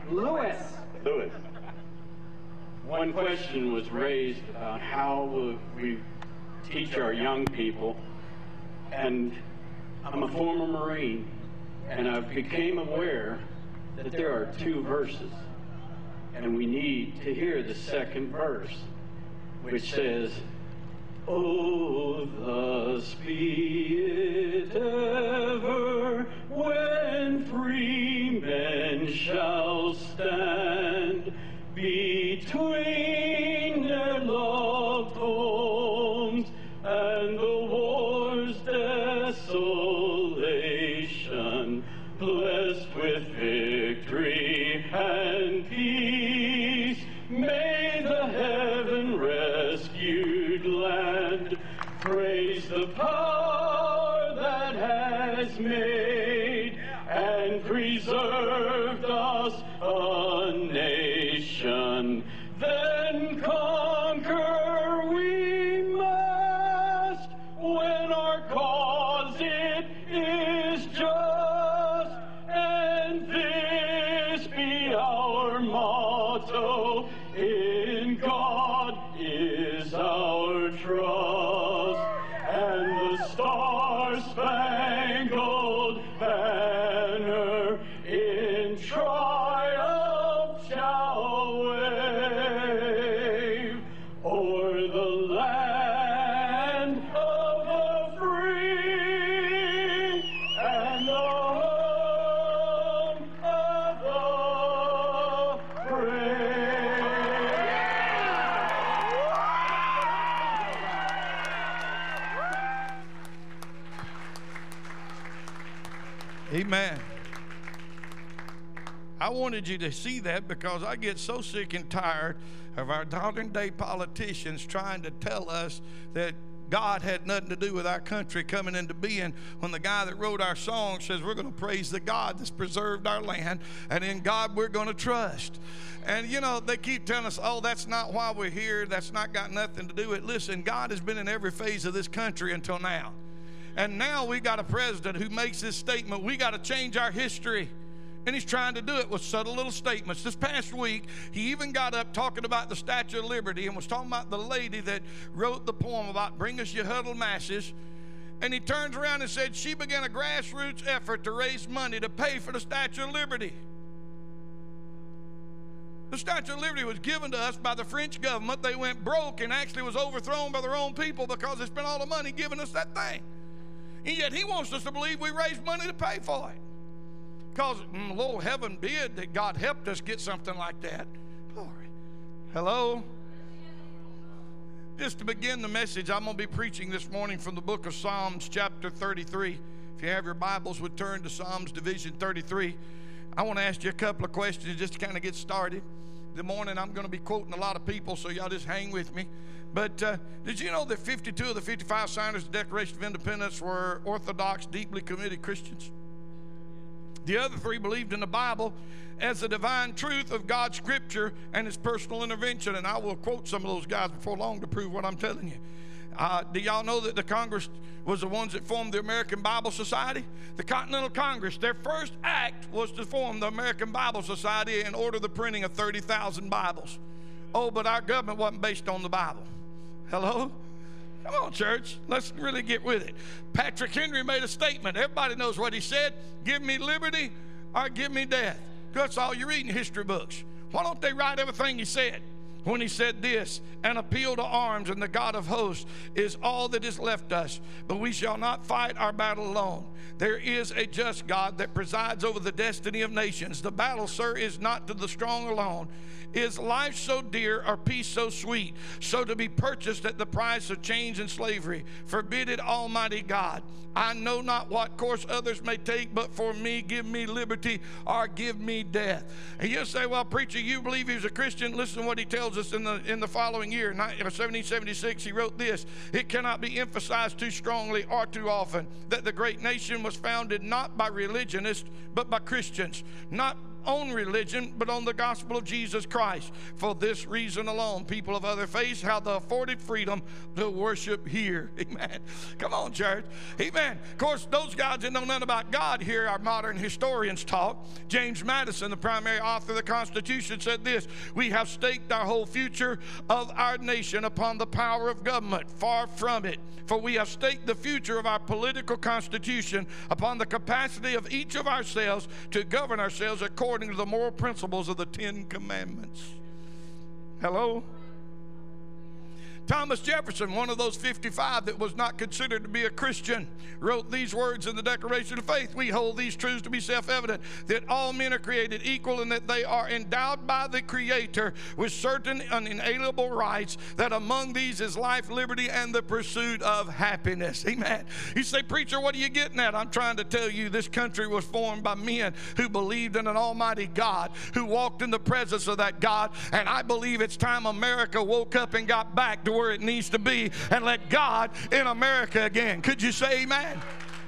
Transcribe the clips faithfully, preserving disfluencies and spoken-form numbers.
Lewis. Lewis. One question was raised about how we teach our young people, and I'm a former Marine, and I became aware that there are two verses, and we need to hear the second verse, which says, "Oh, thus be it ever, when free men shall stand between their loved homes and the war's desolation, blessed with victory and peace, may the heaven-rescued land praise the power that has made and preserved us a nation. Then conquer we must, when our cause it is just, and this be our motto: in God is our trust, and the star-spangled banner in triumph shall wave o'er the land of the free and the home of the brave." Amen. I wanted you to see that because I get so sick and tired of our modern day politicians trying to tell us that God had nothing to do with our country coming into being, when the guy that wrote our song says we're going to praise the God that's preserved our land, and in God we're going to trust. And you know, they keep telling us, oh, that's not why we're here, that's not got nothing to do with it. Listen, God has been in every phase of this country until now. And now we got a president who makes this statement, we got to change our history. And he's trying to do it with subtle little statements. This past week, he even got up talking about the Statue of Liberty and was talking about the lady that wrote the poem about "Bring us your huddled masses." And he turns around and said she began a grassroots effort to raise money to pay for the Statue of Liberty. The Statue of Liberty was given to us by the French government. They went broke and actually was overthrown by their own people because they spent all the money giving us that thing. And yet he wants us to believe we raised money to pay for it. Because, mm, Lord, heaven bid that God helped us get something like that. Glory. Hello? Just to begin the message, I'm going to be preaching this morning from the book of Psalms, chapter thirty-three. If you have your Bibles, would turn to Psalms division thirty-three. I want to ask you a couple of questions just to kind of get started. The morning I'm going to be quoting a lot of people, so y'all just hang with me. But uh, did you know that fifty-two of the fifty-five signers of the Declaration of Independence were Orthodox, deeply committed Christians? The other three believed in the Bible as the divine truth of God's scripture and his personal intervention. And I will quote some of those guys before long to prove what I'm telling you. Uh, do y'all know that the Congress was the ones that formed the American Bible Society? The Continental Congress, their first act was to form the American Bible Society and order the printing of thirty thousand Bibles. Oh, but our government wasn't based on the Bible. Hello? Come on, church. Let's really get with it. Patrick Henry made a statement. Everybody knows what he said. Give me liberty or give me death. That's all you read in history books. Why don't they write everything he said? When he said this, "An appeal to arms and the God of hosts is all that is left us, but we shall not fight our battle alone. There is a just God that presides over the destiny of nations. The battle, sir, is not to the strong alone. Is life so dear or peace so sweet, so to be purchased at the price of chains and slavery? Forbid it, Almighty God. I know not what course others may take, but for me, give me liberty or give me death." And you'll say, "Well, preacher, you believe he was a Christian?" Listen to what he tells us in the in the following year, seventeen seventy-six. He wrote this: "It cannot be emphasized too strongly or too often that the great nation was founded not by religionists, but by Christians. Not own religion, but on the gospel of Jesus Christ. For this reason alone, people of other faiths have the afforded freedom to worship here. Amen. Come on, church. Amen. Of course, those guys that know nothing about God here, our modern historians talk. James Madison, the primary author of the Constitution, said this: we have staked our whole future of our nation upon the power of government. Far from it. For we have staked the future of our political constitution upon the capacity of each of ourselves to govern ourselves according to the moral principles of the Ten Commandments. Hello? Thomas Jefferson, one of those fifty-five that was not considered to be a Christian, wrote these words in the Declaration of Faith: we hold these truths to be self-evident, that all men are created equal and that they are endowed by the Creator with certain unalienable rights, that among these is life, liberty, and the pursuit of happiness. Amen. You say, preacher, what are you getting at? I'm trying to tell you this country was formed by men who believed in an almighty God, who walked in the presence of that God, and I believe it's time America woke up and got back to where it needs to be and let God in America again. Could you say amen?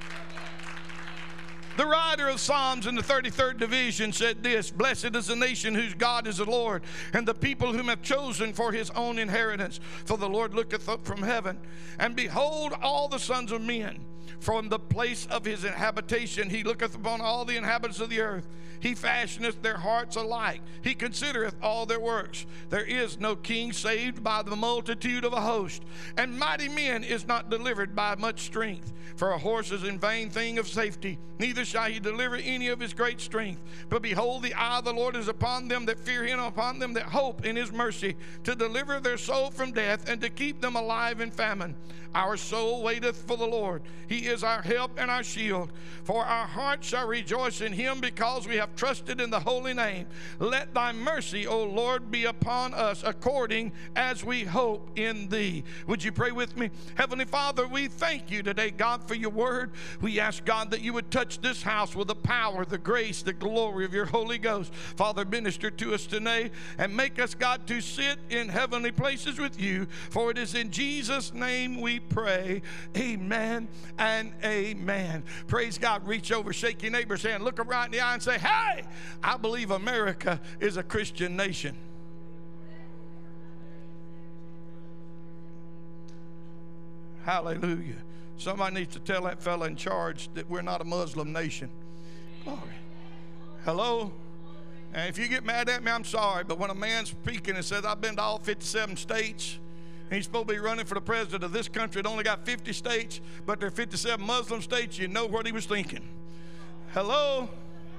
The writer of Psalms in the thirty-third division said this: blessed is the nation whose God is the Lord, and the people whom have chosen for his own inheritance. For the Lord looketh up from heaven, and behold all the sons of men. From the place of his habitation he looketh upon all the inhabitants of the earth. He fashioneth their hearts alike. He considereth all their works. There is no king saved by the multitude of a host, and mighty men is not delivered by much strength. For a horse is in vain thing of safety, neither shall he deliver any of his great strength. But behold, the eye of the Lord is upon them that fear him, upon them that hope in his mercy, to deliver their soul from death, and to keep them alive in famine. Our soul waiteth for the Lord. He is our help and our shield. For our heart shall rejoice in him, because we have trusted in the holy name. Let thy mercy, O Lord, be upon us, according as we hope in thee. Would you pray with me? Heavenly Father, we thank you today, God, for your word. We ask, God, that you would touch this house with the power, the grace, the glory of your Holy Ghost. Father, minister to us today and make us, God, to sit in heavenly places with you. For it is in Jesus' name we pray. Amen and amen. Praise God. Reach over, shake your neighbor's hand, look him right in the eye and say, hey, I believe America is a Christian nation. Hallelujah. Somebody needs to tell that fella in charge that we're not a Muslim nation. Glory. Hello? And if you get mad at me, I'm sorry, but when a man's speaking and says, I've been to all fifty-seven states, and he's supposed to be running for the president of this country that only got fifty states, but there are fifty-seven Muslim states, you know what he was thinking. Hello?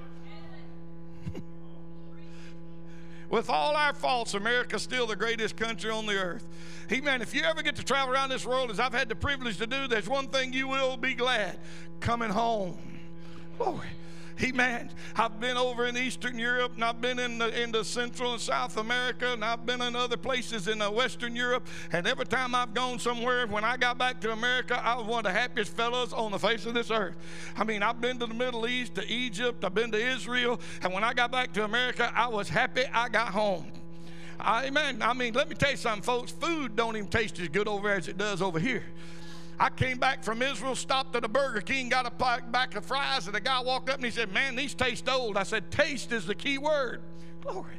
With all our faults, America's still the greatest country on the earth. Amen. If you ever get to travel around this world, as I've had the privilege to do, there's one thing you will be glad: coming home. Glory. Amen. I've been over in Eastern Europe, and I've been in the, in the Central and South America, and I've been in other places in uh, Western Europe, and every time I've gone somewhere, when I got back to America, I was one of the happiest fellows on the face of this earth. I mean, I've been to the Middle East, to Egypt, I've been to Israel, and when I got back to America, I was happy I got home. Amen. I mean, let me tell you something, folks. Food don't even taste as good over there as it does over here. I came back from Israel, stopped at a Burger King, got a pack of fries, and the guy walked up and he said, man, these taste old. I said, taste is the key word. Glory.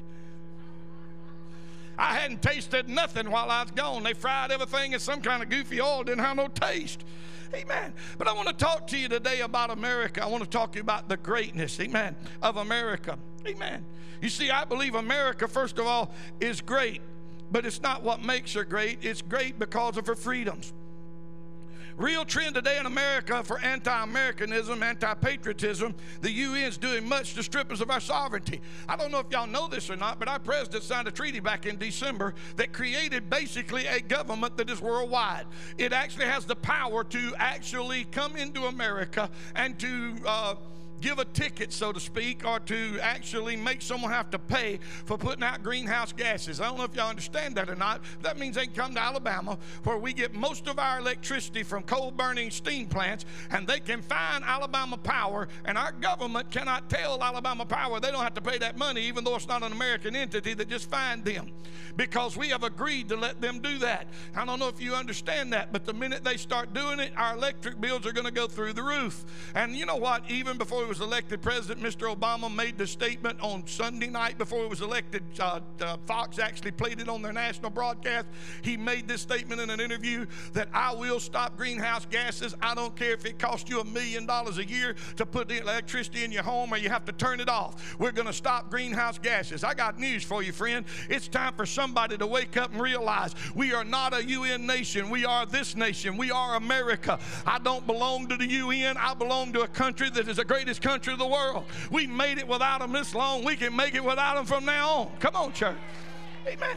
I hadn't tasted nothing while I was gone. They fried everything in some kind of goofy oil, didn't have no taste. Amen. But I want to talk to you today about America. I want to talk to you about the greatness, amen, of America. Amen. You see, I believe America, first of all, is great, but it's not what makes her great. It's great because of her freedoms. Real trend today in America for anti-Americanism, anti-patriotism. The U N is doing much to strip us of our sovereignty. I don't know if y'all know this or not, but our president signed a treaty back in December that created basically a government that is worldwide. It actually has the power to actually come into America and to uh, give a ticket, so to speak, or to actually make someone have to pay for putting out greenhouse gases. I don't know if y'all understand that or not. That means they can come to Alabama, where we get most of our electricity from coal-burning steam plants, and they can find Alabama Power, and our government cannot tell Alabama Power they don't have to pay that money, even though it's not an American entity, that just find them, because we have agreed to let them do that. I don't know if you understand that, but the minute they start doing it, our electric bills are going to go through the roof. And you know what? Even before we was elected president, Mister Obama made the statement on Sunday night before he was elected. Uh, uh, Fox actually played it on their national broadcast. He made this statement in an interview that I will stop greenhouse gases. I don't care if it costs you a million dollars a year to put the electricity in your home or you have to turn it off. We're going to stop greenhouse gases. I got news for you, friend. It's time for somebody to wake up and realize we are not a U N nation. We are this nation. We are America. I don't belong to the U N. I belong to a country that is the greatest country of the world. We made it without them this long. We can make it without them from now on. Come on, church. Amen.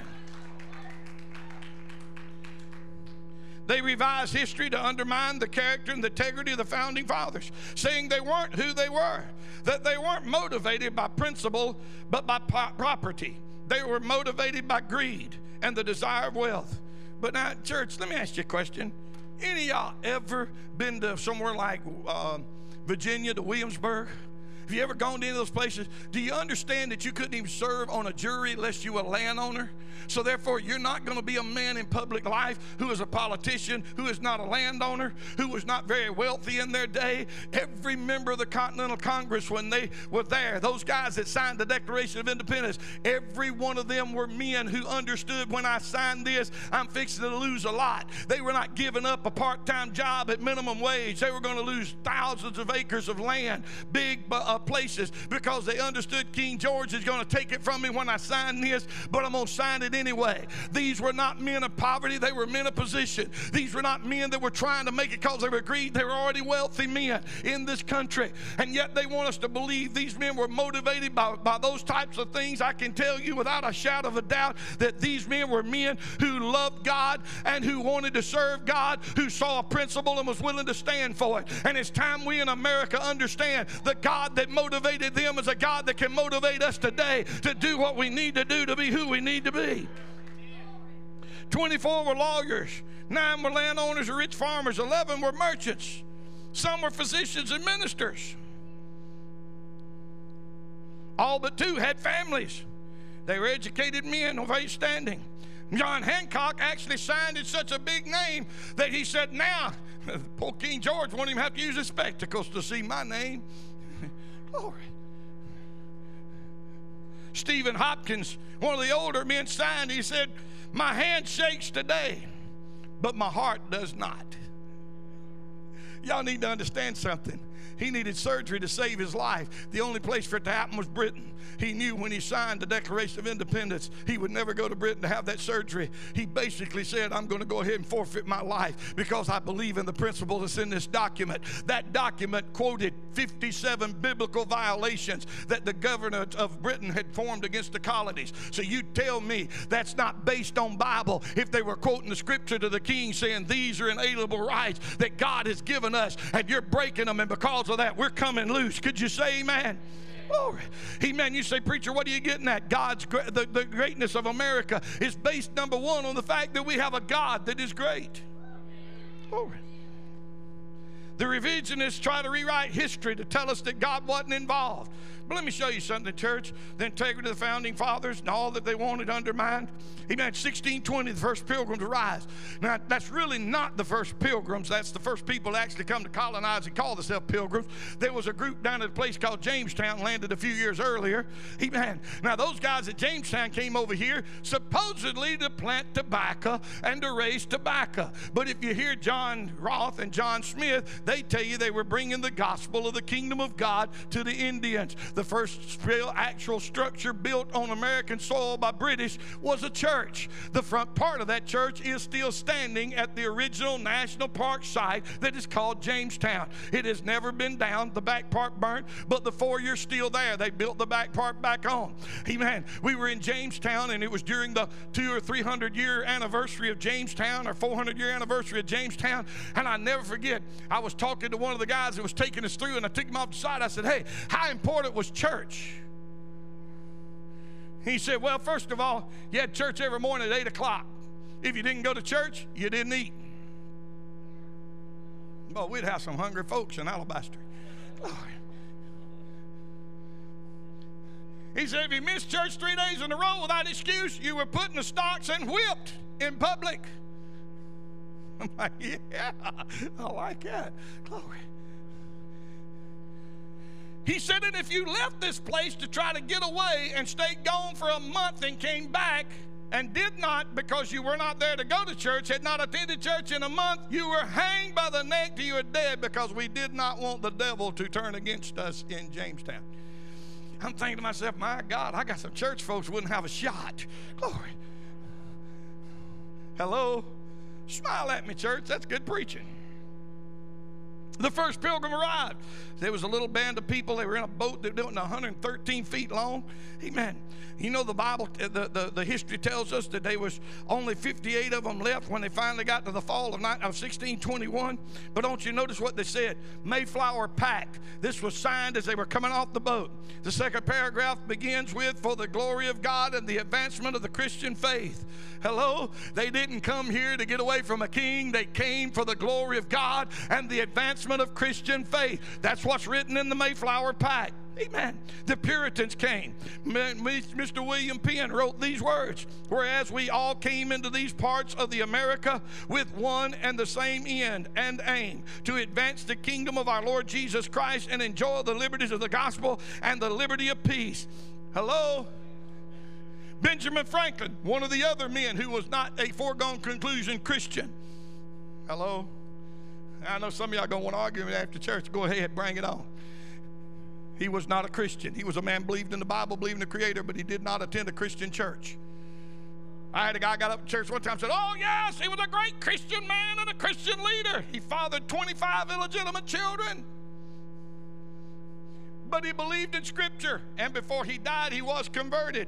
They revised history to undermine the character and the integrity of the founding fathers, saying they weren't who they were, that they weren't motivated by principle, but by property. They were motivated by greed and the desire of wealth. But now, church, let me ask you a question. Any of y'all ever been to somewhere like uh, Virginia, to Williamsburg? Have you ever gone to any of those places? Do you understand that you couldn't even serve on a jury unless you were a landowner? So therefore, you're not going to be a man in public life who is a politician, who is not a landowner, who was not very wealthy in their day. Every member of the Continental Congress, when they were there, those guys that signed the Declaration of Independence, every one of them were men who understood, when I signed this, I'm fixing to lose a lot. They were not giving up a part-time job at minimum wage. They were going to lose thousands of acres of land, big uh, places, because they understood King George is going to take it from me when I sign this, but I'm going to sign it anyway. These were not men of poverty. They were men of position. These were not men that were trying to make it because they were greedy. They were already wealthy men in this country. And yet they want us to believe these men were motivated by, by those types of things. I can tell you without a shadow of a doubt that these men were men who loved God and who wanted to serve God, who saw a principle and was willing to stand for it. And it's time we in America understand the God that motivated them is a God that can motivate us today to do what we need to do to be who we need to be. twenty-four were lawyers, nine were landowners or rich farmers, eleven were merchants, some were physicians and ministers. All but two had families. They were educated men of age standing. John Hancock actually signed in such a big name that he said, now, poor King George won't even have to use his spectacles to see my name. Glory. Stephen Hopkins, one of the older men, signed. He said, my hand shakes today, but my heart does not. Y'all need to understand something. He needed surgery to save his life. The only place for it to happen was Britain. He knew when he signed the Declaration of Independence, he would never go to Britain to have that surgery. He basically said, I'm going to go ahead and forfeit my life because I believe in the principle that's in this document. That document quoted fifty-seven biblical violations that the governor of Britain had formed against the colonies. So you tell me that's not based on Bible if they were quoting the scripture to the king saying these are inalienable rights that God has given us and you're breaking them, and because of that we're coming loose. Could you say amen? Glory. Amen. You say, preacher, what are you getting at? God's the, the greatness of America is based, number one, on the fact that we have a God that is great. Glory. The revisionists try to rewrite history to tell us that God wasn't involved. But let me show you something, church. The integrity of the founding fathers and all that they wanted undermined. Amen. sixteen twenty, the first pilgrims arise. Now, that's really not the first pilgrims. That's the first people to actually come to colonize and call themselves pilgrims. There was a group down at a place called Jamestown, landed a few years earlier. Amen. Now, those guys at Jamestown came over here supposedly to plant tobacco and to raise tobacco. But if you hear John Roth and John Smith, they tell you they were bringing the gospel of the kingdom of God to the Indians. The first real actual structure built on American soil by British was a church. The front part of that church is still standing at the original national park site that is called Jamestown. It has never been down. The back part burnt, but the foyer's still there. They built the back part back on. Amen. We were in Jamestown, and it was during the two or three hundred year anniversary of Jamestown, or four hundred year anniversary of Jamestown, and I never forget, I was talking to one of the guys that was taking us through, and I took him off the side. I said, hey, how important was church? He said, well, first of all, you had church every morning at eight o'clock. If you didn't go to church, you didn't eat. Well, we'd have some hungry folks in Alabaster. Glory. He said, if you missed church three days in a row without excuse, you were put in the stocks and whipped in public. I'm like, yeah, I like that. Glory. He said that if you left this place to try to get away and stayed gone for a month and came back and did not, because you were not there to go to church, had not attended church in a month, you were hanged by the neck till you were dead, because we did not want the devil to turn against us in Jamestown. I'm thinking to myself, my God, I got some church folks who wouldn't have a shot. Glory. Hello? Smile at me, church. That's good preaching. The first pilgrim arrived. There was a little band of people. They were in a boat that was one hundred thirteen feet long. Amen. You know, the Bible, the, the, the history tells us that there was only fifty-eight of them left when they finally got to the fall of, of sixteen twenty-one. But don't you notice what they said? Mayflower Pact. This was signed as they were coming off the boat. The second paragraph begins with, for the glory of God and the advancement of the Christian faith. Hello? They didn't come here to get away from a king. They came for the glory of God and the advancement of Christian faith. That's what's written in the Mayflower Pact. Amen. The Puritans came. Mister William Penn wrote these words, whereas we all came into these parts of the America with one and the same end and aim, to advance the kingdom of our Lord Jesus Christ and enjoy the liberties of the gospel and the liberty of peace. Hello? Benjamin Franklin, one of the other men who was not a foregone conclusion Christian. Hello? I know some of y'all going to want to argue after church. Go ahead, bring it on. He was not a Christian. He was a man believed in the Bible, believed in the Creator, but he did not attend a Christian church. I had a guy got up in church one time and said, oh, yes, he was a great Christian man and a Christian leader. He fathered twenty-five illegitimate children. But he believed in Scripture, and before he died, he was converted.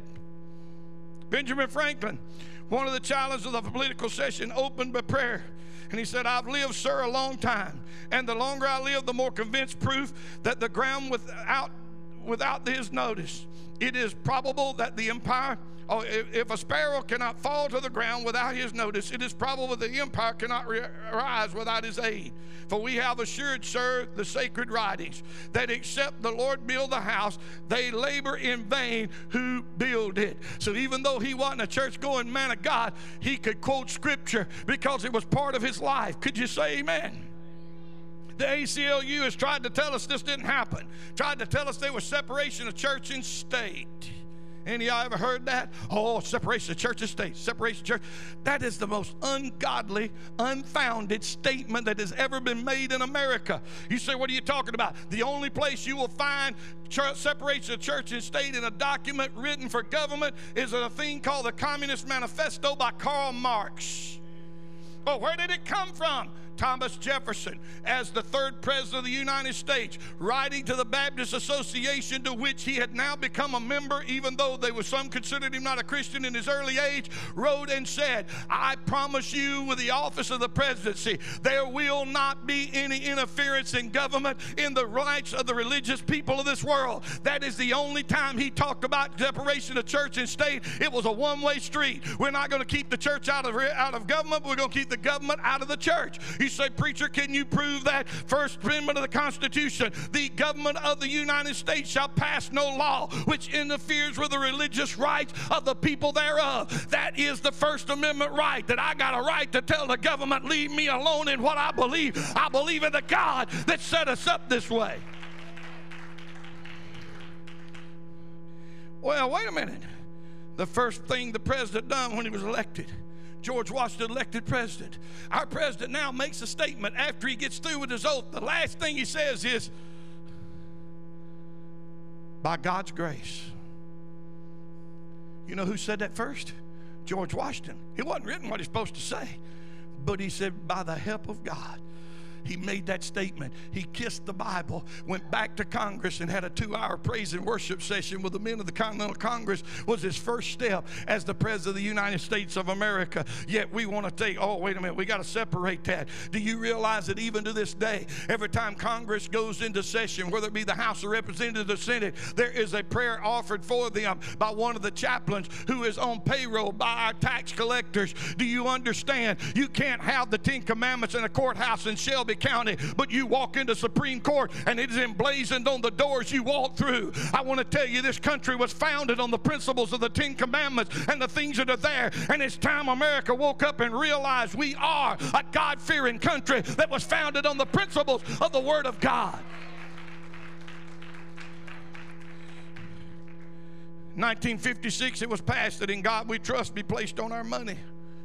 Benjamin Franklin, one of the challenges of the political session, opened by prayer. And he said, I've lived, sir, a long time. And the longer I live, the more convinced proof that the ground without, without his notice. It is probable that the empire, oh, if, if a sparrow cannot fall to the ground without his notice, it is probable that the empire cannot re- rise without his aid. For we have assured, sir, the sacred writings, that except the Lord build the house, they labor in vain who build it. So even though he wasn't a church-going man of God, he could quote Scripture because it was part of his life. Could you say amen? The A C L U has tried to tell us this didn't happen. Tried to tell us there was separation of church and state. Any of y'all ever heard that? Oh, separation of church and state, separation of church. That is the most ungodly, unfounded statement that has ever been made in America. You say, what are you talking about? The only place you will find church, separation of church and state in a document written for government is a thing called the Communist Manifesto by Karl Marx. But where did it come from? Thomas Jefferson, as the third president of the United States, writing to the Baptist Association, to which he had now become a member, even though they were some considered him not a Christian in his early age, wrote and said, I promise you with the office of the presidency, there will not be any interference in government in the rights of the religious people of this world. That is the only time he talked about separation of church and state. It was a one-way street. We're not going to keep the church out of, out of government, but we're going to keep the government out of the church. You say, preacher, can you prove that? First Amendment of the Constitution, the government of the United States shall pass no law which interferes with the religious rights of the people thereof. That is the First Amendment right, that I got a right to tell the government, leave me alone in what I believe. I believe in the God that set us up this way. Well, wait a minute. The first thing the president done when he was elected, George Washington elected president. Our president now makes a statement after he gets through with his oath. The last thing he says is, by God's grace. You know who said that first? George Washington. It wasn't written what he's supposed to say, but he said, by the help of God. He made that statement. He kissed the Bible, went back to Congress and had a two-hour praise and worship session with the men of the Continental Congress. Was his first step as the President of the United States of America. Yet we want to take, oh, wait a minute, we got to separate that. Do you realize that even to this day, every time Congress goes into session, whether it be the House of Representatives or the Senate, there is a prayer offered for them by one of the chaplains who is on payroll by our tax collectors. Do you understand? You can't have the Ten Commandments in a courthouse in Shelby County, but you walk into Supreme Court and it is emblazoned on the doors you walk through. I want to tell you, this country was founded on the principles of the Ten Commandments and the things that are there, and it's time America woke up and realized we are a God-fearing country that was founded on the principles of the Word of God. nineteen fifty-six, it was passed that in God we trust be placed on our money.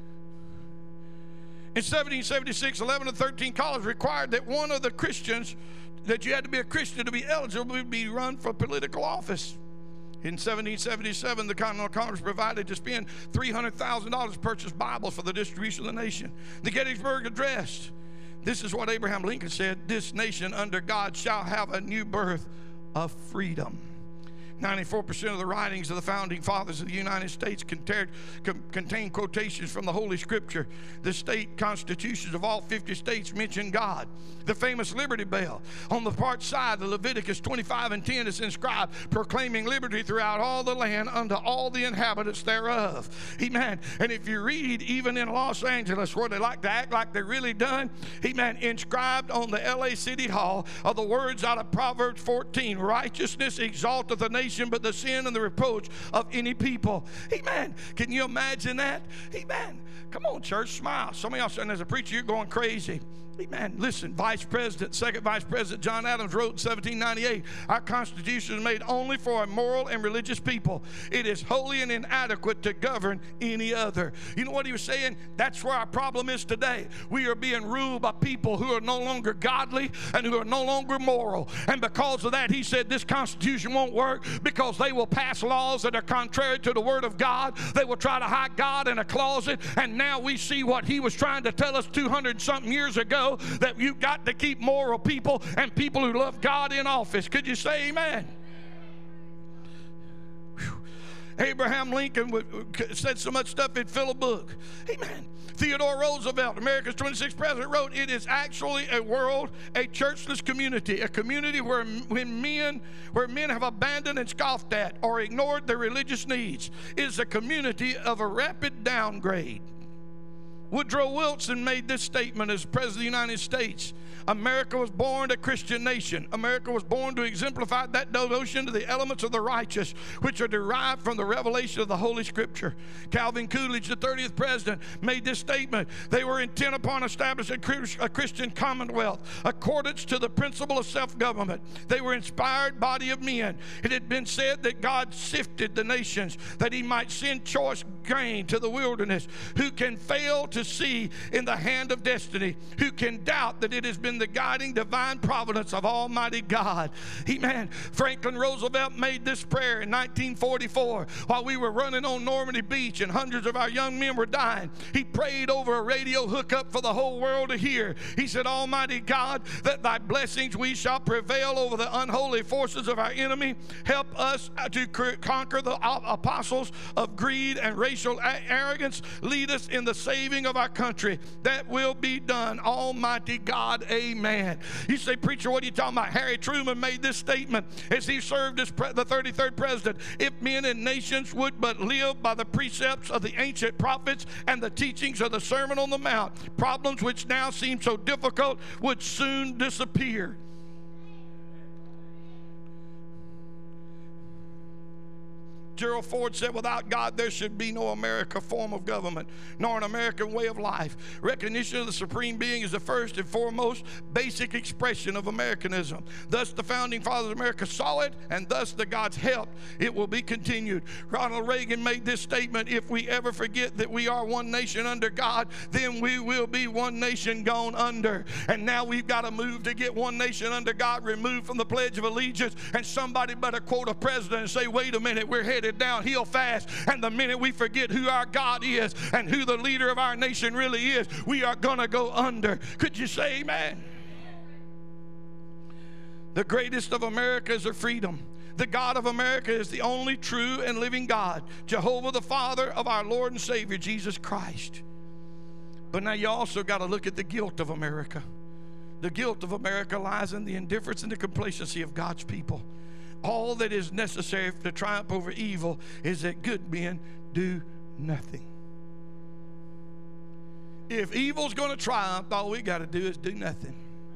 In seventeen seventy-six, eleven of thirteen colleges required that one of the Christians, that you had to be a Christian to be eligible to be run for political office. In seventeen seventy-seven, the Continental Congress provided to spend three hundred thousand dollars to purchase Bibles for the distribution of the nation. The Gettysburg Address. This is what Abraham Lincoln said: this nation under God shall have a new birth of freedom. ninety-four percent of the writings of the founding fathers of the United States contain quotations from the Holy Scripture. The state constitutions of all fifty states mention God. The famous Liberty Bell. On the part side of Leviticus twenty-five and ten is inscribed, proclaiming liberty throughout all the land unto all the inhabitants thereof. Amen. And if you read even in Los Angeles, where they like to act like they're really done, amen, inscribed on the L A City Hall are the words out of Proverbs fourteen: righteousness exalteth the nation, but the sin and the reproach of any people. Amen. Can you imagine that? Amen. Come on, church, smile. Some of y'all saying, as a preacher, you're going crazy. Amen. Listen, Vice President, Second Vice President John Adams wrote in seventeen ninety-eight, our Constitution is made only for a moral and religious people. It is wholly and inadequate to govern any other. You know what he was saying? That's where our problem is today. We are being ruled by people who are no longer godly and who are no longer moral. And because of that, he said this Constitution won't work, because they will pass laws that are contrary to the Word of God. They will try to hide God in a closet. And now we see what he was trying to tell us two hundred something years ago, that you've got to keep moral people and people who love God in office. Could you say amen? Whew. Abraham Lincoln said so much stuff, it'd fill a book. Amen. Theodore Roosevelt, America's twenty-sixth president, wrote, it is actually a world, a churchless community, a community where when men, where men have abandoned and scoffed at or ignored their religious needs. It is a community of a rapid downgrade. Woodrow Wilson made this statement as President of the United States: America was born a Christian nation. America was born to exemplify that devotion to the elements of the righteous, which are derived from the revelation of the Holy Scripture. Calvin Coolidge, the thirtieth president, made this statement: they were intent upon establishing a Christian commonwealth, accordance to the principle of self-government. They were inspired body of men. It had been said that God sifted the nations, that he might send choice grain to the wilderness. Who can fail to see in the hand of destiny? Who can doubt that it has been the guiding divine providence of Almighty God? Amen. Franklin Roosevelt made this prayer in nineteen forty-four while we were running on Normandy Beach and hundreds of our young men were dying. He prayed over a radio hookup for the whole world to hear. He said, Almighty God, that thy blessings we shall prevail over the unholy forces of our enemy. Help us to conquer the apostles of greed and racial arrogance. Lead us in the saving of our country. That will be done, Almighty God. Amen. You say, preacher, what are you talking about? Harry Truman made this statement as he served as pre- the thirty-third president: if men and nations would but live by the precepts of the ancient prophets and the teachings of the Sermon on the Mount, problems which now seem so difficult would soon disappear. Gerald Ford said, without God, there should be no American form of government, nor an American way of life. Recognition of the Supreme Being is the first and foremost basic expression of Americanism. Thus, the Founding Fathers of America saw it, and thus, the God's help, it will be continued. Ronald Reagan made this statement: if we ever forget that we are one nation under God, then we will be one nation gone under. And now we've got to move to get one nation under God removed from the Pledge of Allegiance. And somebody better quote a president and say, wait a minute, we're headed downhill fast, and the minute we forget who our God is and who the leader of our nation really is, we are gonna go under. Could you say amen? The greatest of America is our freedom. The God of America is the only true and living God, Jehovah the Father of our Lord and Savior Jesus Christ. But now you also got to look at the guilt of America. The guilt of America lies in the indifference and the complacency of God's people. All that is necessary to triumph over evil is that good men do nothing. If evil's going to triumph, all we got to do is do nothing.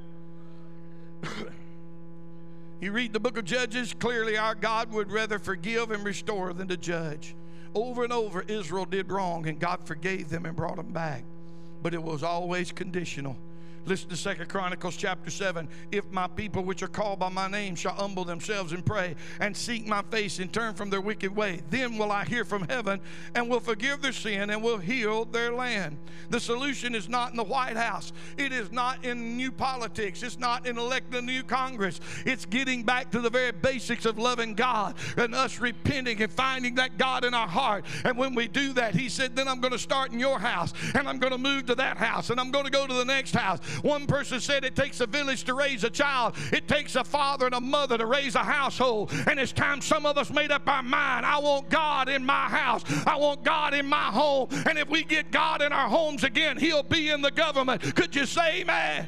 You read the book of Judges, clearly our God would rather forgive and restore than to judge. Over and over, Israel did wrong, and God forgave them and brought them back. But it was always conditional. Listen to Second Chronicles chapter seven. If my people which are called by my name shall humble themselves and pray and seek my face and turn from their wicked way, then will I hear from heaven and will forgive their sin and will heal their land. The solution is not in the White House. It is not in new politics. It's not in electing a new Congress. It's getting back to the very basics of loving God and us repenting and finding that God in our heart. And when we do that, he said, then I'm going to start in your house and I'm going to move to that house and I'm going to go to the next house. One person said it takes a village to raise a child. It takes a father and a mother to raise a household. And it's time some of us made up our mind. I want God in my house. I want God in my home. And if we get God in our homes again, he'll be in the government. Could you say amen?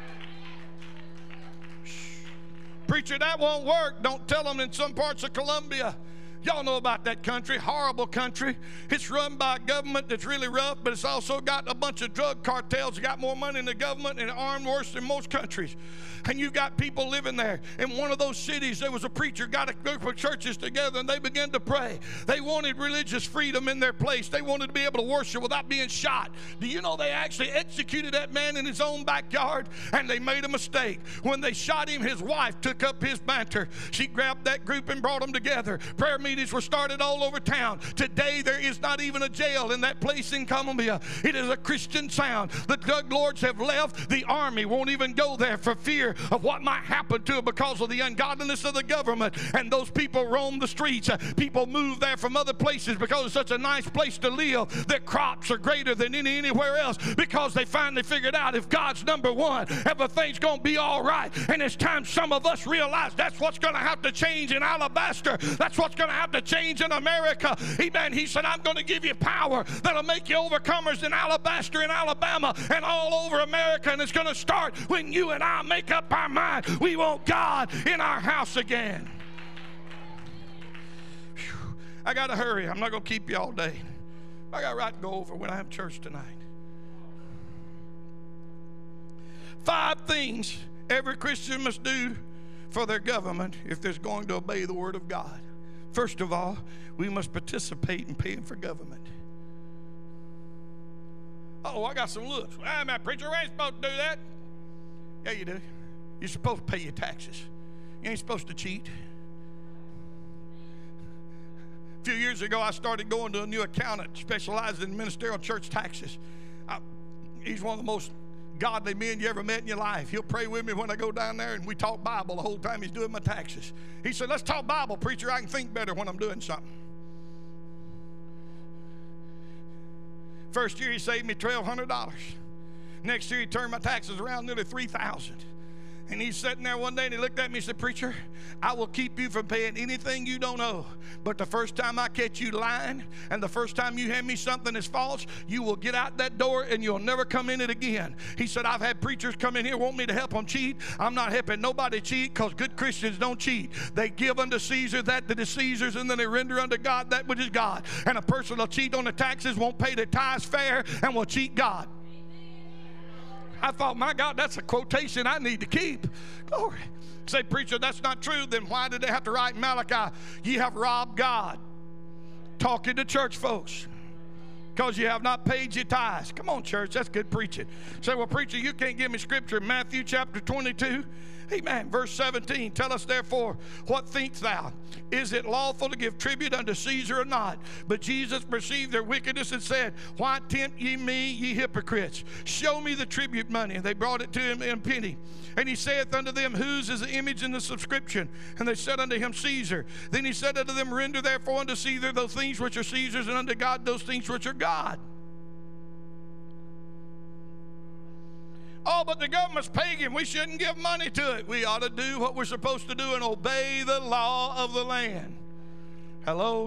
Preacher, that won't work. Don't tell them in some parts of Colombia. Y'all know about that country, horrible country. It's run by a government that's really rough, but it's also got a bunch of drug cartels that got more money in the government and armed worse than most countries. And you got people living there. In one of those cities, there was a preacher, got a group of churches together, and they began to pray. They wanted religious freedom in their place. They wanted to be able to worship without being shot. Do you know they actually executed that man in his own backyard? And they made a mistake. When they shot him, his wife took up his banter. She grabbed that group and brought them together. Prayer meetings were started all over town. Today, there is not even a jail in that place in Colombia. It is a Christian town. The drug lords have left. The army won't even go there for fear of what might happen to them because of the ungodliness of the government. And those people roam the streets. Uh, people move there from other places because it's such a nice place to live. Their crops are greater than any anywhere else because they finally figured out if God's number one, everything's going to be all right. And it's time some of us realize that's what's going to have to change in Alabaster. That's what's going to have to change in America. Amen. He said, I'm going to give you power that'll make you overcomers in Alabaster, in Alabama, and all over America. And it's going to start when you and I make up our mind. We want God in our house again. Whew. I got to hurry. I'm not going to keep you all day. I got right to go over when I have church tonight. Five things every Christian must do for their government if they're going to obey the Word of God. First of all, we must participate in paying for government. Oh, I got some looks. Ah, my preacher, we ain't supposed to do that. Yeah, you do. You're supposed to pay your taxes. You ain't supposed to cheat. A few years ago, I started going to a new accountant specialized in ministerial church taxes. I, he's one of the most godly men you ever met in your life. He'll pray with me when I go down there, and we talk Bible the whole time he's doing my taxes. He said, let's talk Bible, preacher. I can think better when I'm doing something. First year, he saved me twelve hundred dollars. Next year, he turned my taxes around nearly three thousand dollars. And he's sitting there one day and he looked at me and said, preacher, I will keep you from paying anything you don't owe. But the first time I catch you lying and the first time you hand me something that's false, you will get out that door and you'll never come in it again. He said, I've had preachers come in here want me to help them cheat. I'm not helping nobody cheat because good Christians don't cheat. They give unto Caesar that that is Caesar's, and then they render unto God that which is God. And a person will cheat on the taxes, won't pay the tithes fair, and will cheat God. I thought, my God, that's a quotation I need to keep. Glory. Say, preacher, that's not true. Then why did they have to write Malachi? Ye have robbed God. Talking to church folks. Because you have not paid your tithes. Come on, church, that's good preaching. Say, well, preacher, you can't give me scripture. Matthew chapter twenty-two. Amen. Verse seventeen. Tell us therefore, what thinkst thou? Is it lawful to give tribute unto Caesar or not? But Jesus perceived their wickedness and said, why tempt ye me, ye hypocrites? Show me the tribute money. And they brought it to him in a penny. And he saith unto them, whose is the image and the subscription? And they said unto him, Caesar. Then he said unto them, render therefore unto Caesar those things which are Caesar's, and unto God those things which are God. Oh, but the government's pagan. We shouldn't give money to it. We ought to do what we're supposed to do and obey the law of the land. Hello?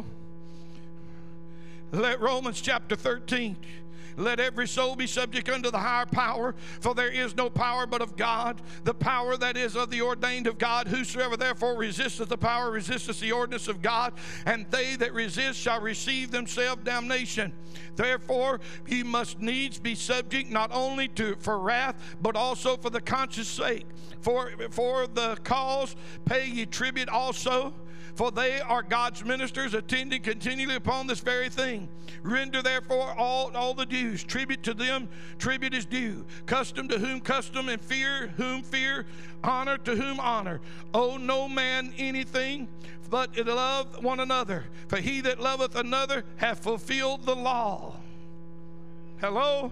Let Romans chapter thirteen. Let every soul be subject unto the higher power, for there is no power but of God, the power that is of the ordained of God. Whosoever therefore resisteth the power resisteth the ordinance of God, and they that resist shall receive themselves damnation. Therefore ye must needs be subject, not only to for wrath, but also for the conscience sake. For, for the cause pay ye tribute also, for they are God's ministers, attending continually upon this very thing. Render therefore all, all the dues. Tribute to them, tribute is due. Custom to whom custom, and fear whom fear. Honor to whom honor. Owe no man anything, but to love one another. For he that loveth another hath fulfilled the law. Hello?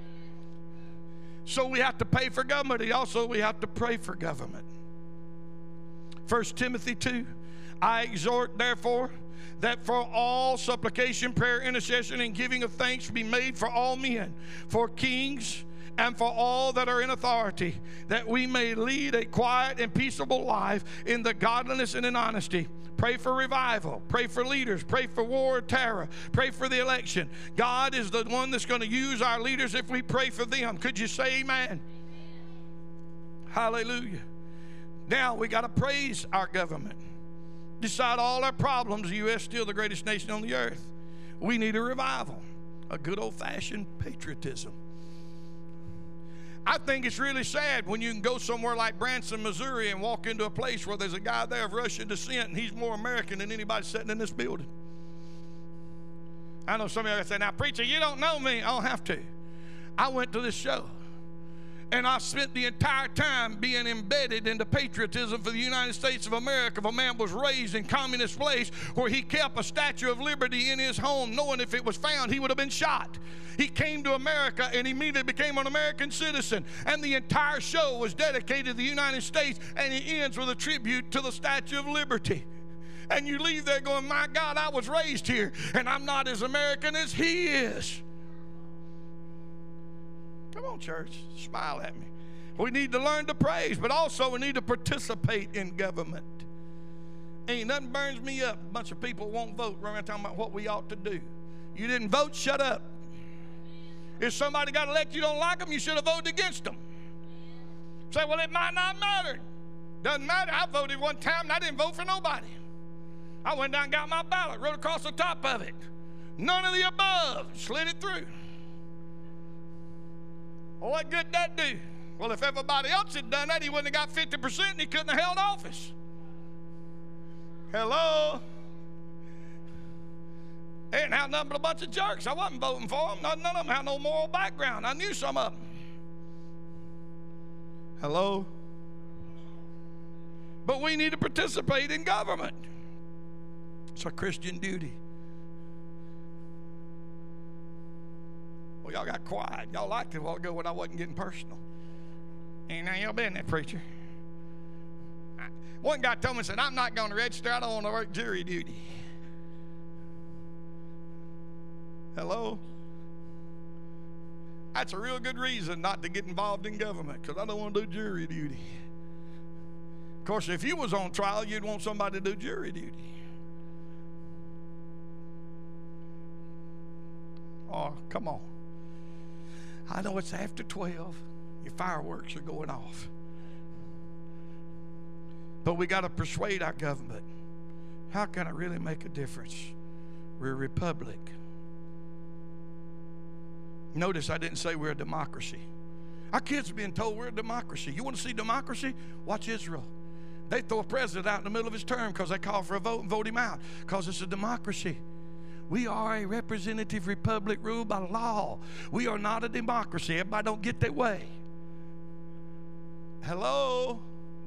So we have to pay for government. Also, we have to pray for government. First Timothy two, I exhort, therefore, that for all supplication, prayer, intercession, and giving of thanks be made for all men, for kings, and for all that are in authority, that we may lead a quiet and peaceable life in the godliness and in honesty. Pray for revival. Pray for leaders. Pray for war, terror. Pray for the election. God is the one that's going to use our leaders if we pray for them. Could you say amen? Amen. Hallelujah. Now we got to praise our government. Decide all our problems. The U S is still the greatest nation on the earth. We need a revival, a good old-fashioned patriotism. I think it's really sad when you can go somewhere like Branson, Missouri, and walk into a place where there's a guy there of Russian descent, and he's more American than anybody sitting in this building. I know some of you say, now, preacher, you don't know me. I don't have to. I went to this show, and I spent the entire time being embedded into patriotism for the United States of America. If a man was raised in communist place where he kept a Statue of Liberty in his home, knowing if it was found, he would have been shot. He came to America and immediately became an American citizen. And the entire show was dedicated to the United States, and it ends with a tribute to the Statue of Liberty. And you leave there going, my God, I was raised here, and I'm not as American as he is. Come on, church, smile at me. We need to learn to praise, but also we need to participate in government. Ain't nothing burns me up. A bunch of people won't vote. We're talking about what we ought to do. You didn't vote, shut up. If somebody got elected, you don't like them, you should have voted against them. Say, well, it might not matter. Doesn't matter. I voted one time and I didn't vote for nobody. I went down and got my ballot, wrote across the top of it. None of the above. Slid it through. Well, what good did that do? Well, if everybody else had done that, he wouldn't have got fifty percent and he couldn't have held office. Hello? They didn't have nothing but a bunch of jerks. I wasn't voting for them. None, none of them had no moral background. I knew some of them. Hello? But we need to participate in government. It's a Christian duty. Well, y'all got quiet. Y'all liked it a while ago when I wasn't getting personal. Ain't now y'all been that preacher. I, one guy told me, said, I'm not going to register. I don't want to work jury duty. Hello? That's a real good reason not to get involved in government, because I don't want to do jury duty. Of course, if you was on trial, you'd want somebody to do jury duty. Oh, come on. I know it's after twelve. Your fireworks are going off. But we got to persuade our government. How can it really make a difference? We're a republic. Notice I didn't say we're a democracy. Our kids are being told we're a democracy. You want to see democracy? Watch Israel. They throw a president out in the middle of his term because they call for a vote and vote him out because it's a democracy. We are a representative republic ruled by law. We are not a democracy. Everybody don't get that way. Hello?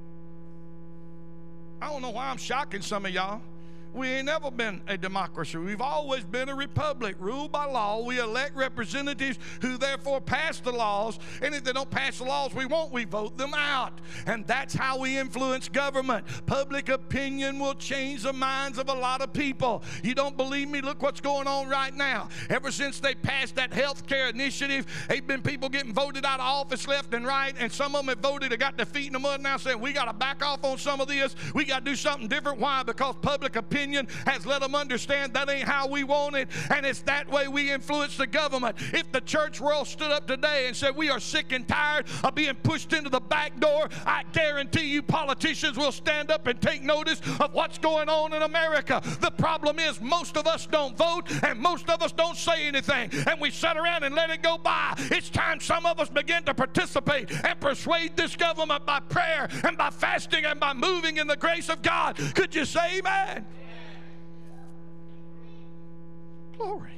I don't know why I'm shocking some of y'all. We ain't never been a democracy. We've always been a republic ruled by law. We elect representatives who therefore pass the laws. And if they don't pass the laws we want, we vote them out. And that's how we influence government. Public opinion will change the minds of a lot of people. You don't believe me? Look what's going on right now. Ever since they passed that health care initiative, there've been people getting voted out of office left and right. And some of them have voted, they got their feet in the mud now saying, we got to back off on some of this. We got to do something different. Why? Because public opinion opinion has let them understand that ain't how we want it, and it's that way we influence the government. If the church world stood up today and said we are sick and tired of being pushed into the back door, I guarantee you politicians will stand up and take notice of what's going on in America. The problem is most of us don't vote and most of us don't say anything, and we sit around and let it go by. It's time some of us begin to participate and persuade this government by prayer and by fasting and by moving in the grace of God. Could you say amen? Glory.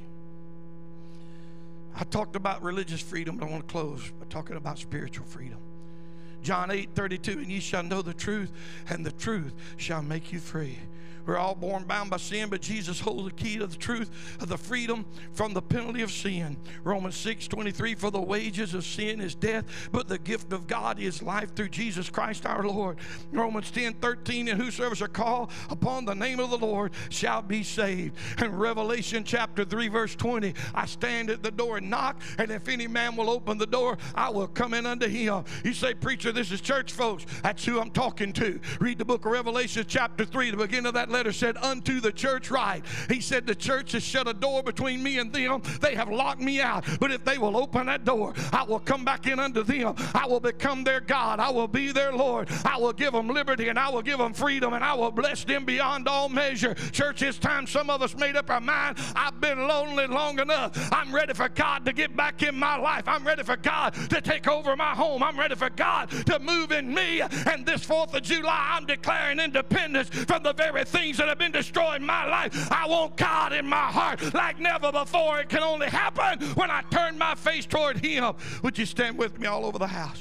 I talked about religious freedom, but I want to close by talking about spiritual freedom. John eight thirty-two, and ye shall know the truth, and the truth shall make you free. We're all born bound by sin, but Jesus holds the key to the truth of the freedom from the penalty of sin. Romans six twenty-three, for the wages of sin is death, but the gift of God is life through Jesus Christ our Lord. Romans ten thirteen, and whosoever shall call upon the name of the Lord shall be saved. And Revelation chapter three verse twenty, I stand at the door and knock, and if any man will open the door, I will come in unto him. You say, preacher, this is church folks. That's who I'm talking to. Read the book of Revelation chapter three, the beginning of that letter said, unto the church write. He said, the church has shut a door between me and them. They have locked me out. But if they will open that door, I will come back in unto them. I will become their God. I will be their Lord. I will give them liberty and I will give them freedom and I will bless them beyond all measure. Church, it's time some of us made up our mind. I've been lonely long enough. I'm ready for God to get back in my life. I'm ready for God to take over my home. I'm ready for God to move in me. And this fourth of July, I'm declaring independence from the very things that have been destroying my life. I want God in my heart like never before. It can only happen when I turn my face toward Him. Would you stand with me all over the house?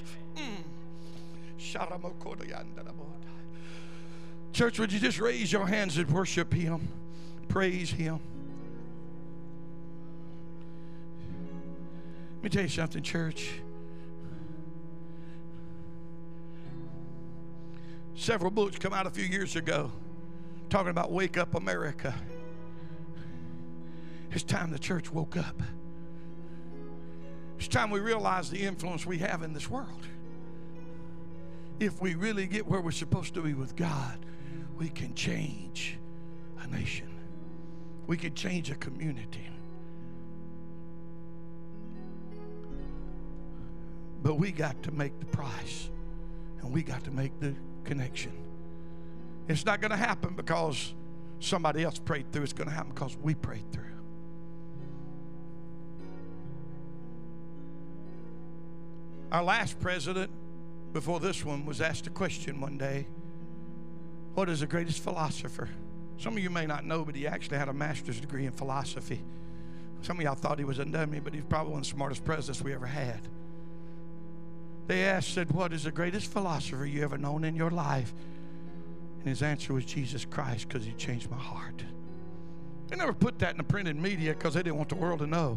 Mm. Church, would you just raise your hands and worship Him? Praise Him. Let me tell you something, church. Several books come out a few years ago talking about Wake Up America. It's time the church woke up. It's time we realize the influence we have in this world. If we really get where we're supposed to be with God, we can change a nation. We can change a community. But we got to make the price, and we got to make the connection. It's not going to happen because somebody else prayed through. It's going to happen because we prayed through. Our last president, before this one, was asked a question one day. What is the greatest philosopher? Some of you may not know, but he actually had a master's degree in philosophy. Some of y'all thought he was a dummy, but he's probably one of the smartest presidents we ever had. They asked, said, what is the greatest philosopher you ever known in your life? And his answer was Jesus Christ, because he changed my heart. They never put that in the printed media because they didn't want the world to know.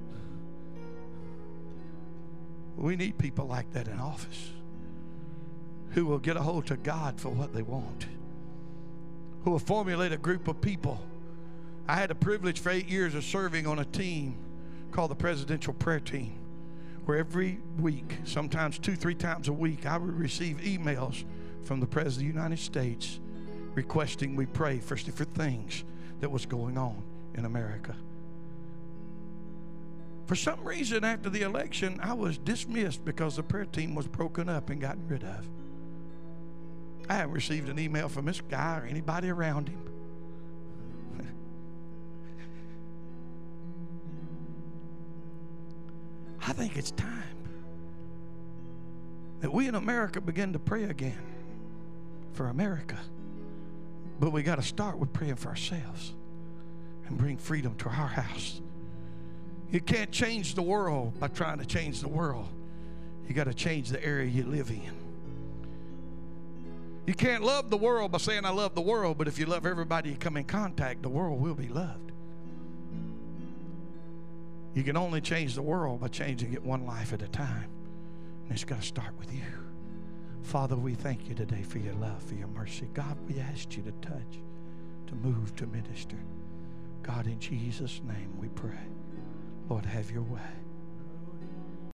We need people like that in office who will get a hold to God for what they want, who will formulate a group of people. I had the privilege for eight years of serving on a team called the Presidential Prayer Team, where every week, sometimes two, three times a week, I would receive emails from the President of the United States requesting we pray for different things that was going on in America. For some reason, after the election, I was dismissed because the prayer team was broken up and gotten rid of. I haven't received an email from this guy or anybody around him. I think it's time that we in America begin to pray again for America. But we got to start with praying for ourselves and bring freedom to our house. You can't change the world by trying to change the world. You got to change the area you live in. You can't love the world by saying I love the world, but if you love everybody you come in contact, the world will be loved. You can only change the world by changing it one life at a time. And it's got to start with you. Father, we thank you today for your love, for your mercy. God, we ask you to touch, to move, to minister. God, in Jesus' name we pray. Lord, have your way.